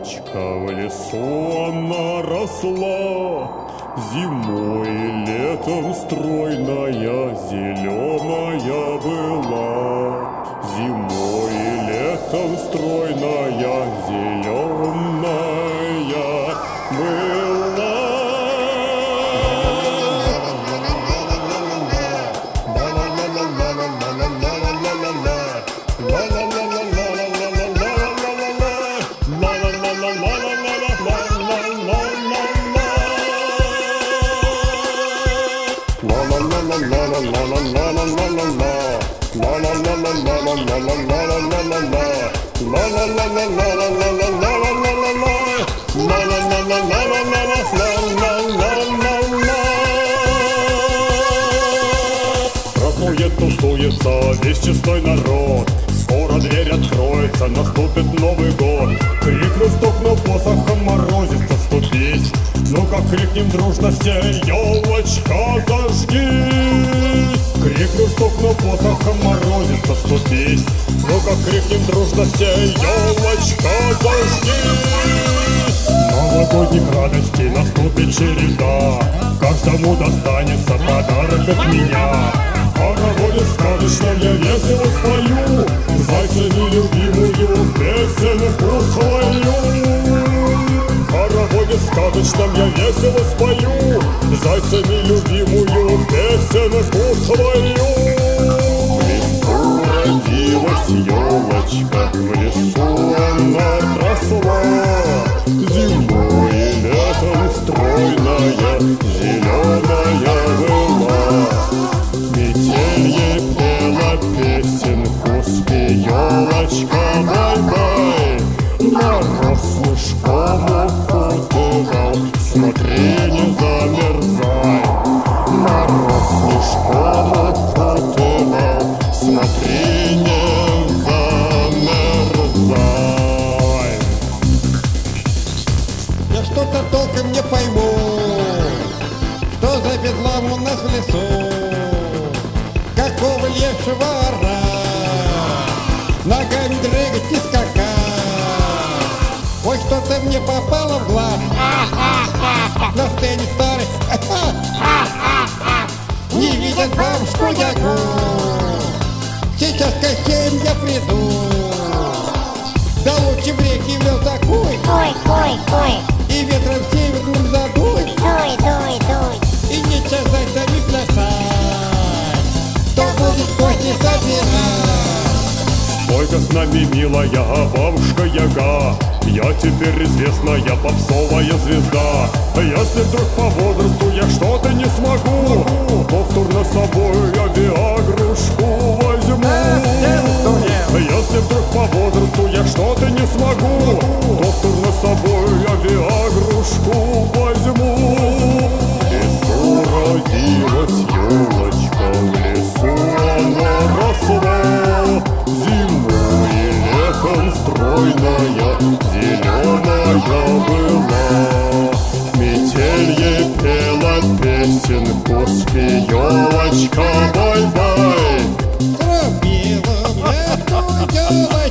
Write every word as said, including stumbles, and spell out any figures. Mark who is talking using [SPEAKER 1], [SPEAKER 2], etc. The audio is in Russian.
[SPEAKER 1] елочка в лесу она росла, зимой и летом стройная, зеленая была. Зимой и летом стройная, зеленая была. Празднует, тусуется весь честной народ. Скоро дверь откроется, наступит Новый год. Крикну, стукну посохом, морозится ступись. Ну-ка крикнем дружно все: елочка, зажгись! Крикну, стукну посохом, морозится ступись. Ну-ка крикнем дружно все: елочка, зажгись! Новогодних радостей наступит череда, каждому достанется подарок от меня. Хороводе сказочном я весело спою, зайцами любимую песенку свою. В хороводе сказочном я весело спою, зайцами любимую песенку свою. В лесу родилась елочка, в лесу она росла, зимой и летом стройная, зеленая была. Метель ей пела песенку, спи, елочка, бай-бай. Мороз снежком укутывал, смотри, не замерзай. Мороз снежком укутывал, смотри, не замерзай.
[SPEAKER 2] Я что-то толком не пойму, что за бедлам у нас в лесу. Какого лешего орать, ногами дрыгать и скакать. Ой, что-то мне попало в глаз, на сцене старый не видят бабушку Ягу. Сейчас Кощеем я приду, да лучше в реке вел такой.
[SPEAKER 3] Ой, ой, ой,
[SPEAKER 2] И ветром северным задуй,
[SPEAKER 3] дуй, дуй, дуй.
[SPEAKER 2] и нечего зайцами плясать, кто будет кости собирать.
[SPEAKER 1] Спой-ка с нами, милая бабушка Яга, я теперь известная попсовая звезда. Если вдруг по возрасту я что-то не смогу, повторно с собой я виагрушку возьму. Если вдруг по возрасту я что-то не смогу, повторно с собой я виагрушку возьму. В лесу родилась елочка, в лесу она росла, зимой и летом стройная, зеленая была. Метель ей пела песенку, спи, елочка, бай-бай.
[SPEAKER 2] Пробила мне елочка.